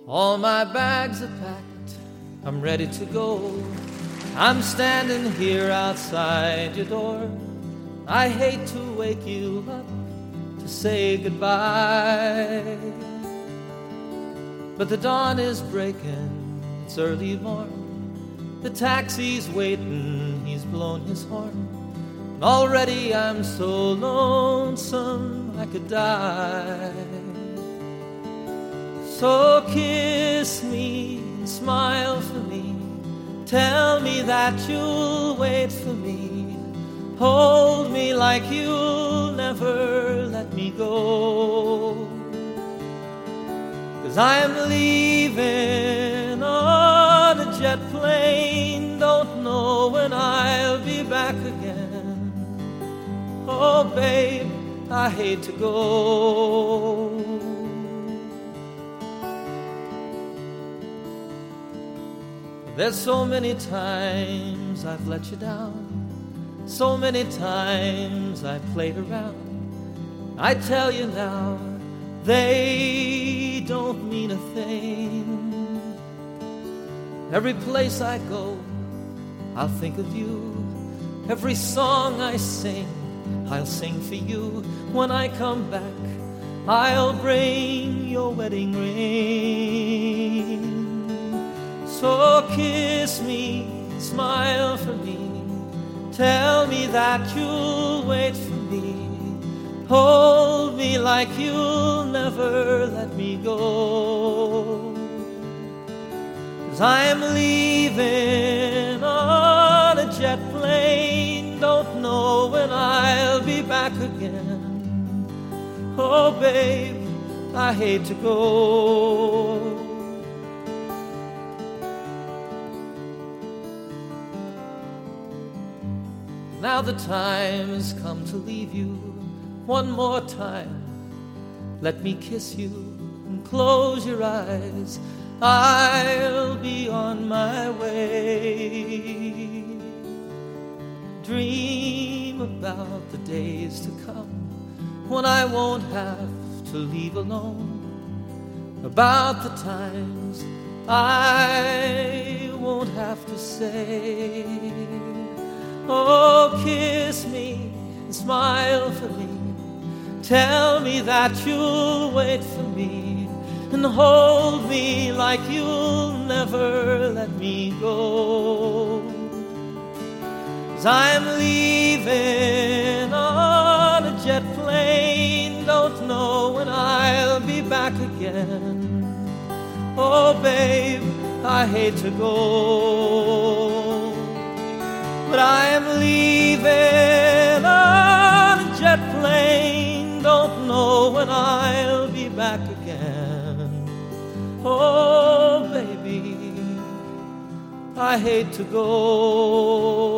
All my bags are packed, I'm ready to go. I'm standing here outside your door. I hate to wake you up to say goodbye, but the dawn is breaking, it's early morn. The taxi's waiting, he's blown his horn. And already I'm so lonesome I could die. So kiss me and smile for me. Tell me that you'll wait for me. Hold me like you'll never let me go. 'Cause I'm leaving on a jet plane. Don't know when I'll be back again. Oh babe, I hate to go. There's so many times I've let you down. So many times I played around. I tell you now, they don't mean a thing. Every place I go, I'll think of you. Every song I sing, I'll sing for you. When I come back, I'll bring your wedding ring. So kiss me, smile for me. Tell me that you'll wait for me. Hold me like you'll never let me go. 'Cause I'm leaving on a jet plane. Don't know when I'll be back again. Oh babe, I hate to go. Now the time's come to leave you. One more time, let me kiss you and close your eyes. I'll be on my way. Dream about the days to come when I won't have to leave alone. About the times I won't have to say, oh, kiss me and smile for me. Tell me that you'll wait for me and hold me like you'll never let me go. 'Cause I'm leaving on a jet plane. Don't know when I'll be back again. Oh, babe, I hate to go, but I am leaving on a jet plane. Don't know when I'll be back again. Oh, baby, I hate to go.